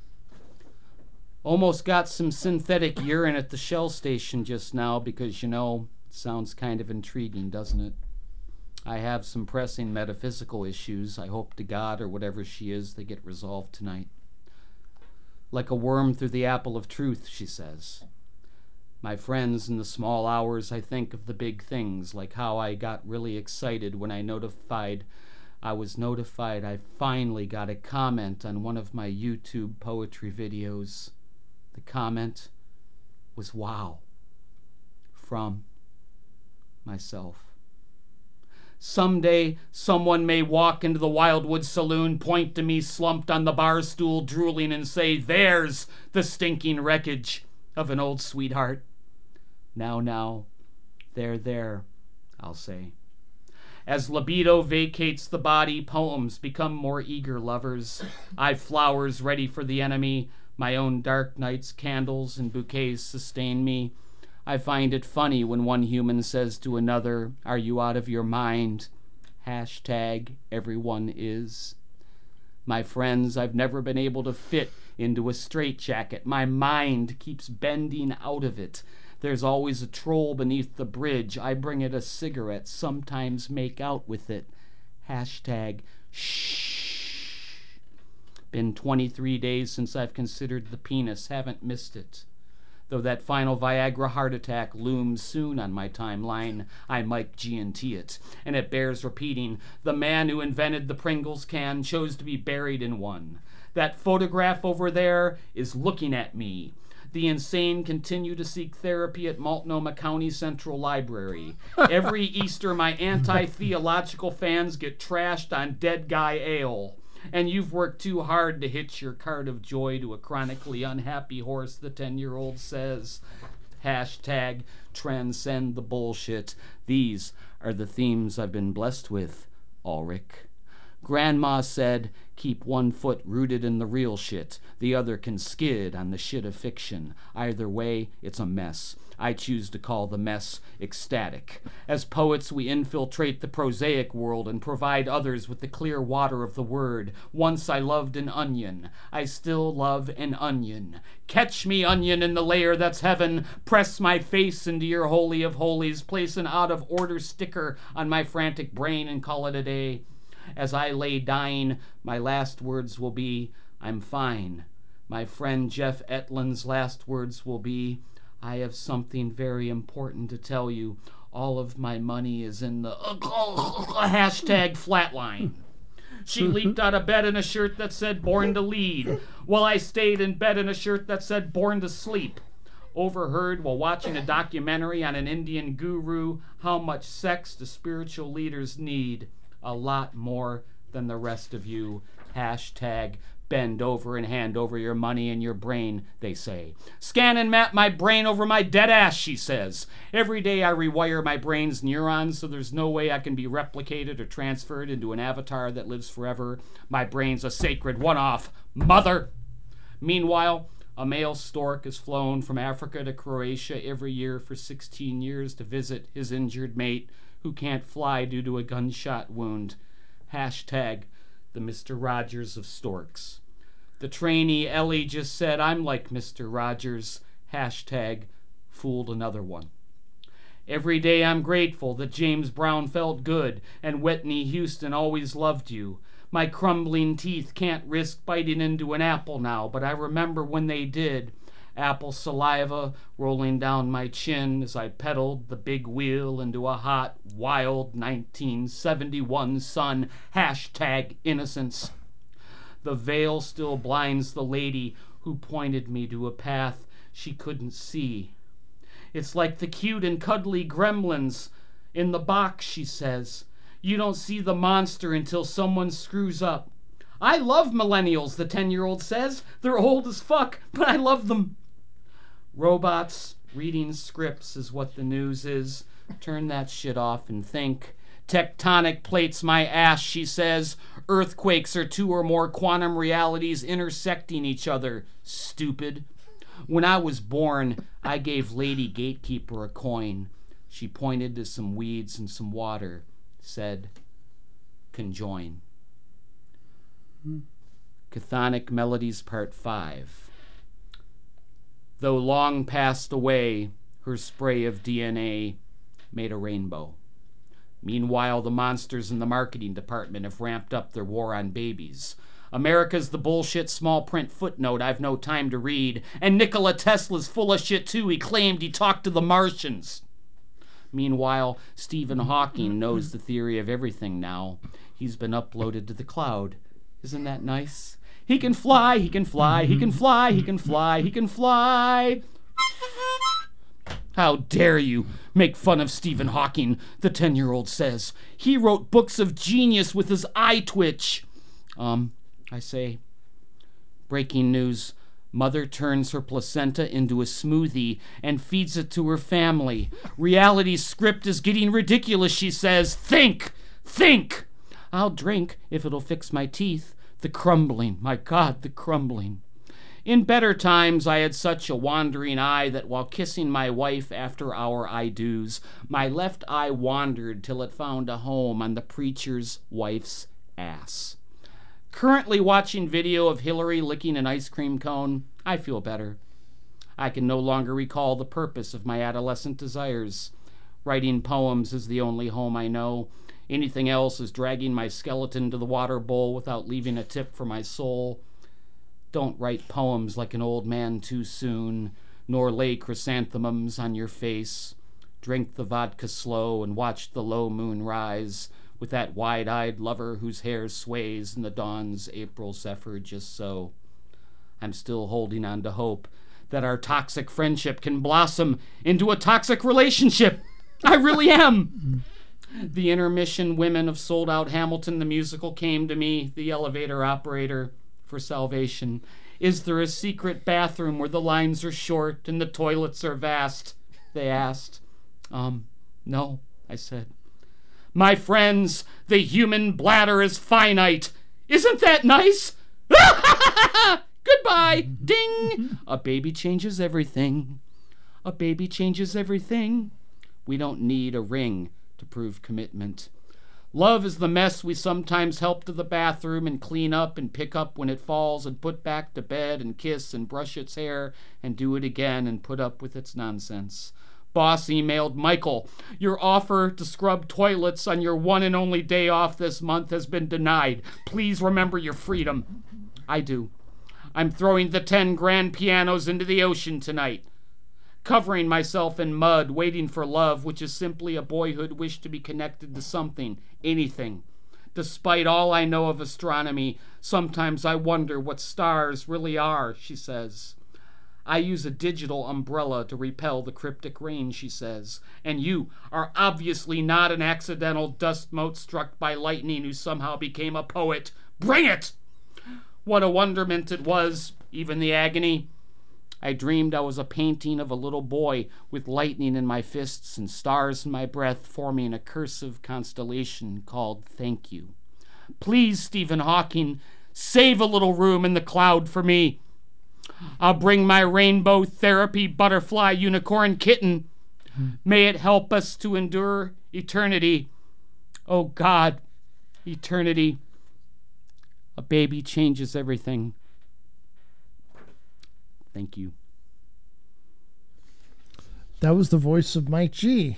Almost got some synthetic urine at the Shell station just now because, you know, sounds kind of intriguing, doesn't it? I have some pressing metaphysical issues. I hope to God or whatever she is they get resolved tonight. Like a worm through the apple of truth, she says. My friends, in the small hours I think of the big things, like how I got really excited when I notified I was notified I finally got a comment on one of my YouTube poetry videos. The comment was wow. From myself. Someday, someone may walk into the Wildwood Saloon, point to me slumped on the bar stool, drooling, and say, there's the stinking wreckage of an old sweetheart. Now, now, there, there, I'll say. As libido vacates the body, poems become more eager lovers. I've flowers ready for the enemy. My own dark nights, candles, and bouquets sustain me. I find it funny when one human says to another, are you out of your mind? Hashtag everyone is. My friends, I've never been able to fit into a straitjacket. My mind keeps bending out of it. There's always a troll beneath the bridge. I bring it a cigarette, sometimes make out with it. Hashtag shh. Been twenty-three days since I've considered the penis, haven't missed it. Though that final Viagra heart attack looms soon on my timeline, I Mike G and T it, and it bears repeating. The man who invented the Pringles can chose to be buried in one. That photograph over there is looking at me. The insane continue to seek therapy at Multnomah County Central Library. Every Easter, my anti-theological fans get trashed on Dead Guy Ale. And you've worked too hard to hitch your cart of joy to a chronically unhappy horse, the ten-year-old says. Hashtag transcend the bullshit. These are the themes I've been blessed with, Ulrich. Grandma said, keep one foot rooted in the real shit. The other can skid on the shit of fiction. Either way, it's a mess. I choose to call the mess ecstatic. As poets, we infiltrate the prosaic world and provide others with the clear water of the word. Once I loved an onion. I still love an onion. Catch me, onion, in the layer that's heaven. Press my face into your holy of holies. Place an out-of-order sticker on my frantic brain and call it a day. As I lay dying, my last words will be, I'm fine. My friend Jeff Etlin's last words will be, I have something very important to tell you. All of my money is in the uh, uh, hashtag flatline. She leaped out of bed in a shirt that said born to lead, while I stayed in bed in a shirt that said born to sleep. Overheard while watching a documentary on an Indian guru, how much sex do spiritual leaders need? A lot more than the rest of you. Hashtag bend over and hand over your money and your brain, they say. Scan and map my brain over my dead ass, she says. Every day I rewire my brain's neurons so there's no way I can be replicated or transferred into an avatar that lives forever. My brain's a sacred one-off, mother. Meanwhile, a male stork is flown from Africa to Croatia every year for sixteen years to visit his injured mate who can't fly due to a gunshot wound. Hashtag the Mister Rogers of storks. The trainee Ellie just said, I'm like Mister Rogers. Hashtag fooled another one. Every day I'm grateful that James Brown felt good and Whitney Houston always loved you. My crumbling teeth can't risk biting into an apple now, but I remember when they did. Apple saliva rolling down my chin as I pedaled the big wheel into a hot, wild nineteen seventy-one sun. Hashtag innocence. The veil still blinds the lady who pointed me to a path she couldn't see. It's like the cute and cuddly gremlins in the box, she says. You don't see the monster until someone screws up. I love millennials, the ten-year-old says. They're old as fuck, but I love them. Robots reading scripts is what the news is. Turn that shit off and think. Tectonic plates my ass, she says. Earthquakes are two or more quantum realities intersecting each other. Stupid. When I was born, I gave Lady Gatekeeper a coin. She pointed to some weeds and some water, said, conjoin. Hmm. Chthonic Melodies Part five. Though long passed away, her spray of D N A made a rainbow. Meanwhile, the monsters in the marketing department have ramped up their war on babies. America's the bullshit small print footnote I've no time to read. And Nikola Tesla's full of shit too. He claimed he talked to the Martians. Meanwhile, Stephen Hawking knows the theory of everything now. He's been uploaded to the cloud. Isn't that nice? He can fly, he can fly, he can fly, he can fly, he can fly. How dare you make fun of Stephen Hawking, the ten-year-old says. He wrote books of genius with his eye twitch. Um, I say, breaking news. Mother turns her placenta into a smoothie and feeds it to her family. Reality's script is getting ridiculous, she says. Think! Think! I'll drink if it'll fix my teeth. The crumbling, my God, the crumbling. In better times, I had such a wandering eye that while kissing my wife after our I-do's, my left eye wandered till it found a home on the preacher's wife's ass. Currently watching video of Hillary licking an ice cream cone, I feel better. I can no longer recall the purpose of my adolescent desires. Writing poems is the only home I know. Anything else is dragging my skeleton to the water bowl without leaving a tip for my soul. Don't write poems like an old man too soon, nor lay chrysanthemums on your face. Drink the vodka slow and watch the low moon rise with that wide-eyed lover whose hair sways in the dawn's April zephyr just so. I'm still holding on to hope that our toxic friendship can blossom into a toxic relationship. I really am. The intermission women of Sold Out Hamilton the musical came to me, the elevator operator, for salvation. Is there a secret bathroom where the lines are short and the toilets are vast? They asked. Um, no, I said. My friends, the human bladder is finite. Isn't that nice? Goodbye. Ding. A baby changes everything. A baby changes everything. We don't need a ring to prove commitment. Love is the mess we sometimes help to the bathroom and clean up and pick up when it falls and put back to bed and kiss and brush its hair and do it again and put up with its nonsense. Boss emailed Michael, your offer to scrub toilets on your one and only day off this month has been denied. Please remember your freedom. I do. I'm throwing the ten grand pianos into the ocean tonight. Covering myself in mud, waiting for love, which is simply a boyhood wish to be connected to something, anything. Despite all I know of astronomy, sometimes I wonder what stars really are, she says. I use a digital umbrella to repel the cryptic rain, she says. And you are obviously not an accidental dust mote struck by lightning who somehow became a poet. Bring it! What a wonderment it was, even the agony. I dreamed I was a painting of a little boy with lightning in my fists and stars in my breath, forming a cursive constellation called Thank You. Please, Stephen Hawking, save a little room in the cloud for me. I'll bring my rainbow therapy butterfly unicorn kitten. May it help us to endure eternity. Oh God, eternity. A baby changes everything. Thank you. That was the voice of Mike G.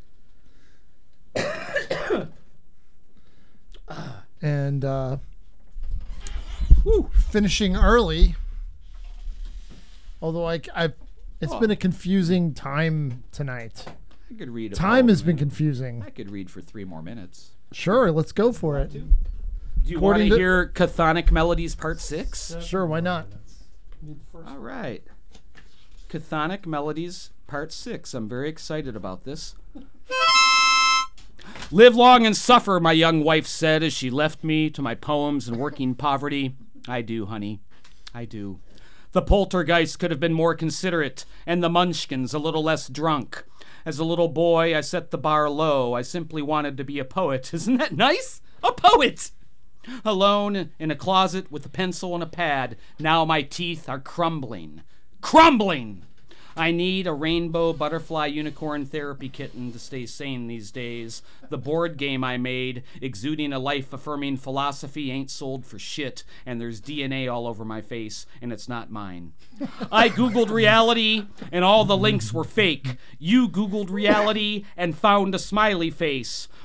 and uh, whew, finishing early. Although I, I've, it's oh. been a confusing time tonight. I could read. Time has been confusing. I could read for three more minutes. Sure, let's go for it. Do you want to hear Chthonic Melodies Part Six? Sure, why not? All right. Chthonic Melodies Part six. I'm very excited about this. Live long and suffer, my young wife said as she left me to my poems and working poverty. I do, honey. I do. The poltergeist could have been more considerate, and the munchkins a little less drunk. As a little boy, I set the bar low. I simply wanted to be a poet. Isn't that nice? A poet! Alone in a closet with a pencil and a pad, now my teeth are crumbling. Crumbling! I need a rainbow butterfly unicorn therapy kitten to stay sane these days. The board game I made, exuding a life-affirming philosophy, ain't sold for shit, and there's D N A all over my face, and it's not mine. I Googled reality, and all the links were fake. You Googled reality and found a smiley face.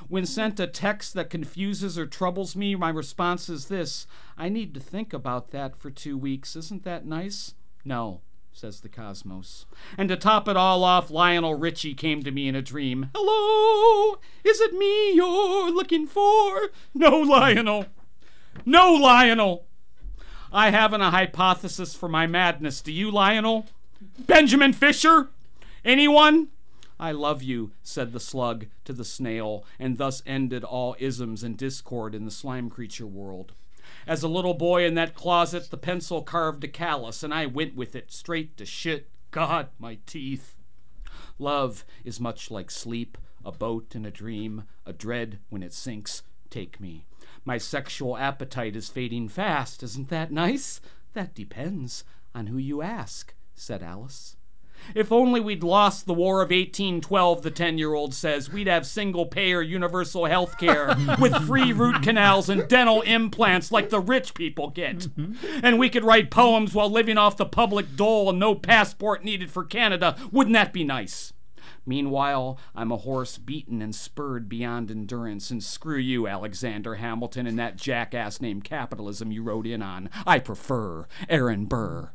When sent a text that confuses or troubles me, my response is this: I need to think about that for two weeks. Isn't that nice? No, says the cosmos. And to top it all off, Lionel Richie came to me in a dream. Hello, is it me you're looking for? No, Lionel. No, Lionel. I haven't a hypothesis for my madness. Do you, Lionel? Benjamin Fisher? Anyone? I love you, said the slug to the snail, and thus ended all isms and discord in the slime creature world. As a little boy in that closet, the pencil carved a callus, and I went with it straight to shit. God, my teeth. Love is much like sleep, a boat in a dream, a dread when it sinks. Take me. My sexual appetite is fading fast. Isn't that nice? That depends on who you ask, said Alice. If only we'd lost the War of eighteen twelve, the ten-year-old says, we'd have single-payer universal health care with free root canals and dental implants like the rich people get. And we could write poems while living off the public dole and no passport needed for Canada. Wouldn't that be nice? Meanwhile, I'm a horse beaten and spurred beyond endurance, and screw you, Alexander Hamilton, and that jackass named capitalism you rode in on. I prefer Aaron Burr.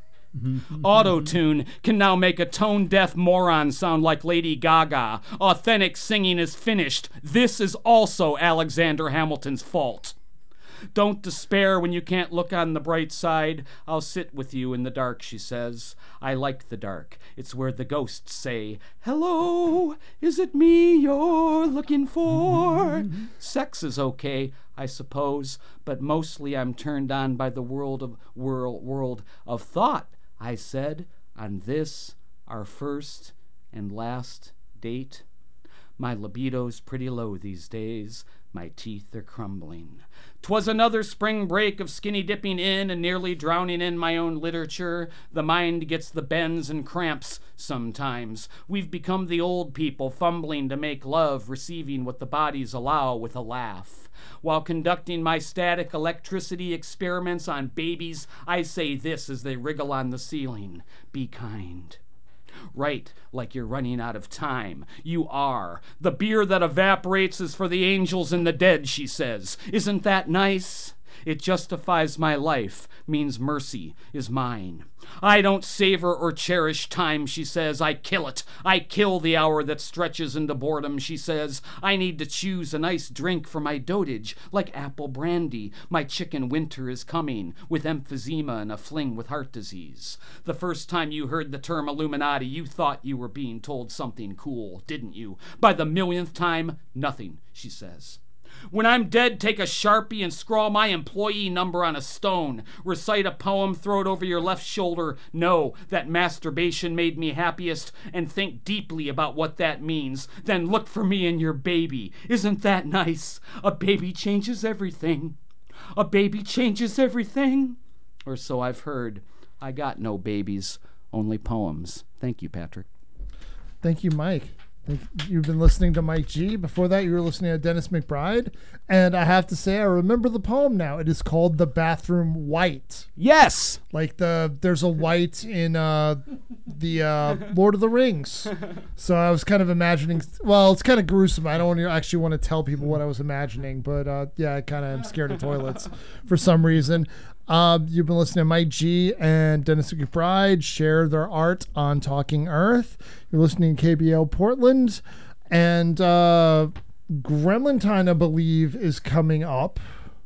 Auto-tune can now make a tone-deaf moron sound like Lady Gaga. Authentic singing is finished. This is also Alexander Hamilton's fault. Don't despair when you can't look on the bright side. I'll sit with you in the dark, she says. I like the dark. It's where the ghosts say, hello, is it me you're looking for? Sex is okay, I suppose, but mostly I'm turned on by the world of world, world of thought, I said, on this, our first and last date. My libido's pretty low these days. My teeth are crumbling. 'Twas another spring break of skinny dipping in and nearly drowning in my own literature. The mind gets the bends and cramps sometimes. We've become the old people fumbling to make love, receiving what the bodies allow with a laugh. While conducting my static electricity experiments on babies, I say this as they wriggle on the ceiling: be kind. Right, like you're running out of time. You are. The beer that evaporates is for the angels and the dead, she says. Isn't that nice? It justifies my life, means mercy is mine. I don't savor or cherish time, she says. I kill it. I kill the hour that stretches into boredom, she says. I need to choose a nice drink for my dotage, like apple brandy. My chicken winter is coming, with emphysema and a fling with heart disease. The first time you heard the term Illuminati, you thought you were being told something cool, didn't you? By the millionth time, nothing, she says. When I'm dead, take a Sharpie and scrawl my employee number on a stone. Recite a poem, throw it over your left shoulder. Know that masturbation made me happiest, and think deeply about what that means. Then look for me in your baby. Isn't that nice? A baby changes everything. A baby changes everything. Or so I've heard. I got no babies, only poems. Thank you, Patrick. Thank you, Mike. You've been listening to Mike G. Before that, you were listening to Dennis McBride. And I have to say, I remember the poem now. It is called The Bathroom White. Yes! Like the there's a white in uh, the uh, Lord of the Rings. So I was kind of imagining, well, it's kind of gruesome. I don't actually want to tell people what I was imagining. But uh, yeah, I kind of am scared of toilets for some reason. Uh, you've been listening to Mike G and Dennis McBride share their art on Talking Earth. You're listening to K B L Portland. And uh, Gremlintine, I believe, is coming up.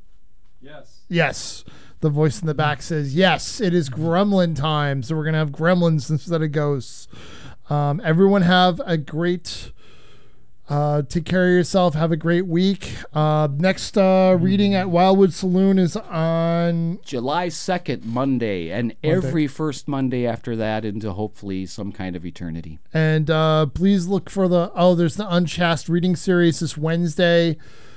Yes. Yes. The voice in the back says, yes, it is Gremlin time. So we're going to have gremlins instead of ghosts. Um, everyone have a great... Uh, take care of yourself. Have a great week. Uh, next uh, reading at Wildwood Saloon is on July second, Monday, and Monday. Every first Monday after that into hopefully some kind of eternity. And uh, please look for the, oh, there's the Unchast reading series this Wednesday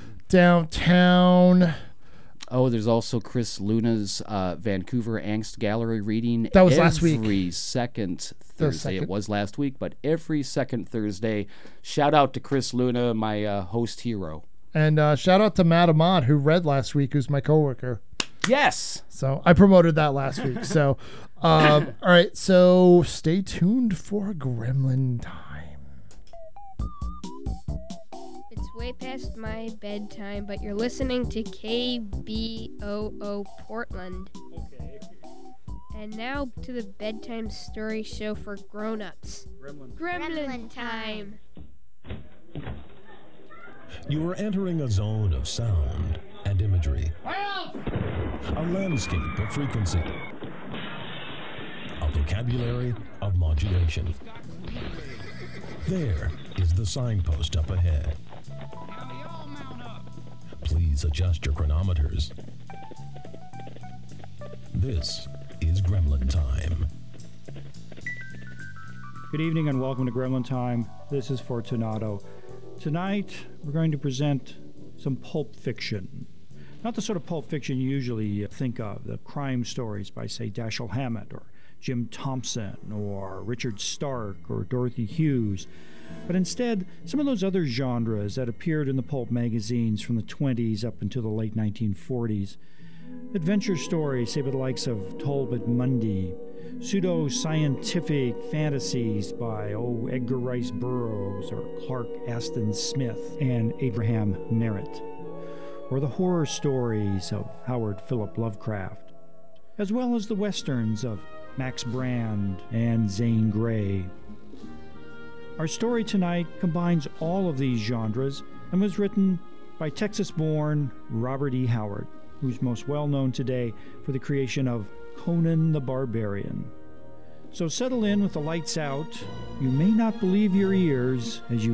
downtown. Oh, there's also Chris Luna's uh, Vancouver Angst Gallery reading. That was last week. Every second Thursday. Second. It was last week, but every second Thursday. Shout out to Chris Luna, my uh, host hero. And uh, shout out to Matt Ahmad, who read last week, who's my coworker. Yes. So I promoted that last week. So, um, all right. So stay tuned for Gremlin time. It's way past my bedtime, but you're listening to K B O O Portland. Okay. And now to the bedtime story show for grown-ups. Gremlin. Gremlin time. You are entering a zone of sound and imagery. A landscape of frequency. A vocabulary of modulation. There is the signpost up ahead. Please adjust your chronometers. This is Gremlin Time. Good evening and welcome to Gremlin Time. This is Fortunato. Tonight we're going to present some pulp fiction. Not the sort of pulp fiction you usually think of, the crime stories by, say, Dashiell Hammett or Jim Thompson or Richard Stark or Dorothy Hughes, but instead some of those other genres that appeared in the pulp magazines from the twenties up until the late nineteen forties. Adventure stories, say, by the likes of Talbot Mundy, pseudo-scientific fantasies by, oh, Edgar Rice Burroughs or Clark Aston Smith and Abraham Merritt, or the horror stories of Howard Philip Lovecraft, as well as the westerns of Max Brand and Zane Grey. Our story tonight combines all of these genres and was written by Texas-born Robert E. Howard, who's most well known today for the creation of Conan the Barbarian. So settle in with the lights out. You may not believe your ears as you